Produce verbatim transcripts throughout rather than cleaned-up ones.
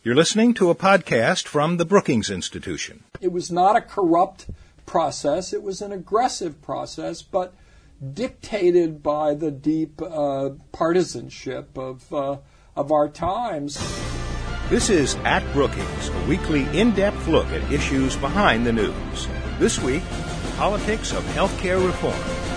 You're listening to a podcast from the Brookings Institution. It was not a corrupt process. It was an aggressive process, but dictated by the deep uh, partisanship of, uh, of our times. This is At Brookings, a weekly in-depth look at issues behind the news. This week, politics of healthcare reform.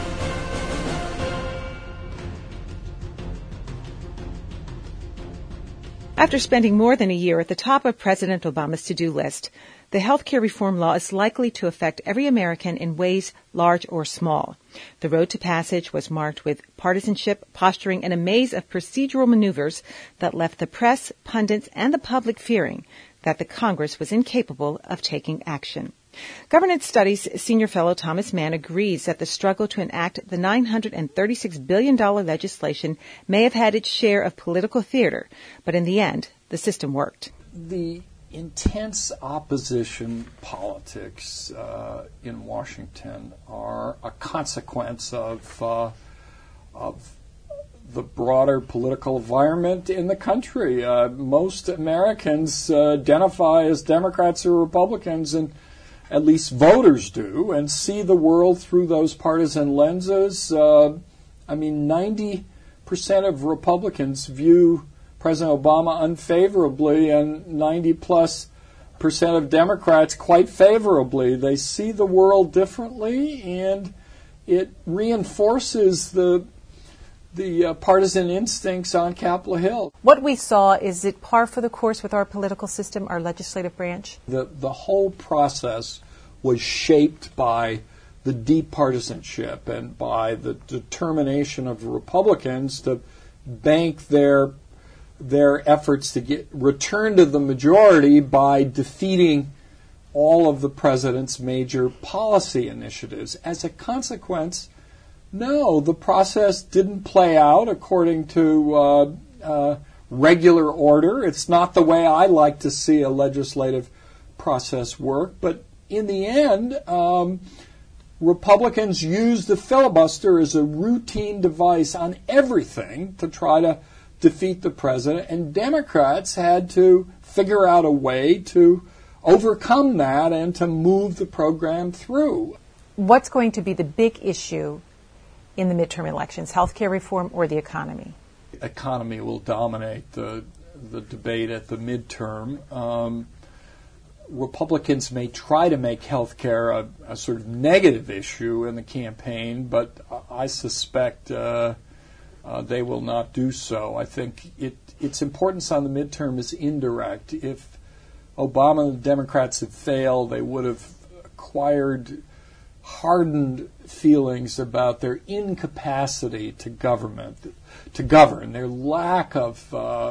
After spending more than a year at the top of President Obama's to-do list, the healthcare reform law is likely to affect every American in ways large or small. The road to passage was marked with partisanship, posturing, and a maze of procedural maneuvers that left the press, pundits, and the public fearing that the Congress was incapable of taking action. Governance Studies senior fellow Thomas Mann agrees that the struggle to enact the nine hundred thirty-six billion dollars legislation may have had its share of political theater, but in the end, the system worked. The intense opposition politics uh, in Washington are a consequence of uh, of the broader political environment in the country. Uh, most Americans uh, identify as Democrats or Republicans, and at least voters do, and see the world through those partisan lenses. Uh, I mean, ninety percent of Republicans view President Obama unfavorably, and ninety plus percent of Democrats quite favorably. They see the world differently, and it reinforces the the uh, partisan instincts on Capitol Hill. What we saw, is it par for the course with our political system, our legislative branch? The, the whole process was shaped by the deep partisanship and by the determination of Republicans to bank their their efforts to get return to the majority by defeating all of the president's major policy initiatives. As a consequence, no, the process didn't play out according to uh, uh, regular order. It's not the way I like to see a legislative process work. But in the end, um, Republicans used the filibuster as a routine device on everything to try to defeat the president, and Democrats had to figure out a way to overcome that and to move the program through. What's going to be the big issue in the midterm elections, healthcare reform or the economy? Economy will dominate the the debate at the midterm. Um, Republicans may try to make healthcare a, a sort of negative issue in the campaign, but I suspect uh, uh, they will not do so. I think it its importance on the midterm is indirect. If Obama and the Democrats had failed, they would have acquired hardened feelings about their incapacity to government, to govern, their lack of uh,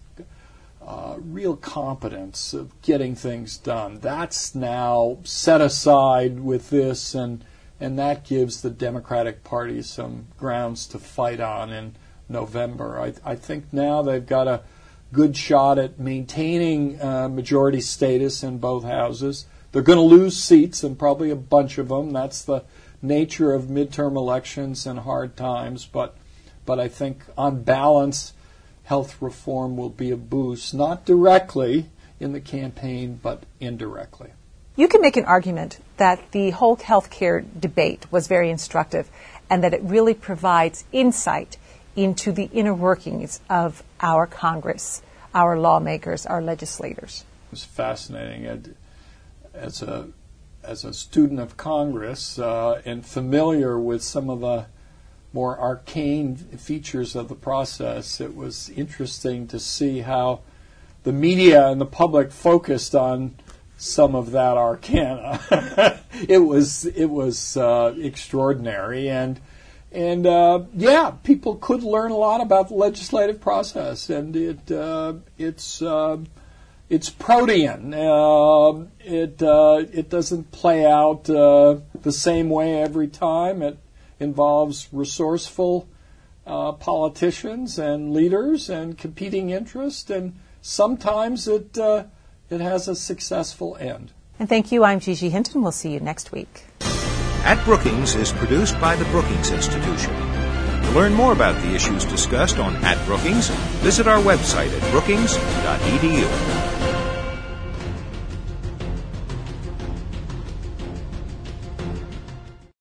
uh, real competence of getting things done. That's now set aside with this, and and that gives the Democratic Party some grounds to fight on in November. I, I think now they've got a good shot at maintaining uh, majority status in both houses. They're going to lose seats, and probably a bunch of them. That's the nature of midterm elections and hard times. But, but I think on balance, health reform will be a boost, not directly in the campaign, but indirectly. You can make an argument that the whole health care debate was very instructive and that it really provides insight into the inner workings of our Congress, our lawmakers, our legislators. It was fascinating. As a as a student of Congress uh, and familiar with some of the more arcane features of the process, it was interesting to see how the media and the public focused on some of that arcana. it was it was uh, extraordinary, and and uh, yeah, people could learn a lot about the legislative process, and it uh, it's uh, it's protean. Uh, it uh, it doesn't play out uh, the same way every time. It involves resourceful uh, politicians and leaders and competing interests, and sometimes it. Uh, It has a successful end. And thank you. I'm Gigi Hinton. We'll see you next week. At Brookings is produced by the Brookings Institution. To learn more about the issues discussed on At Brookings, visit our website at brookings dot e d u.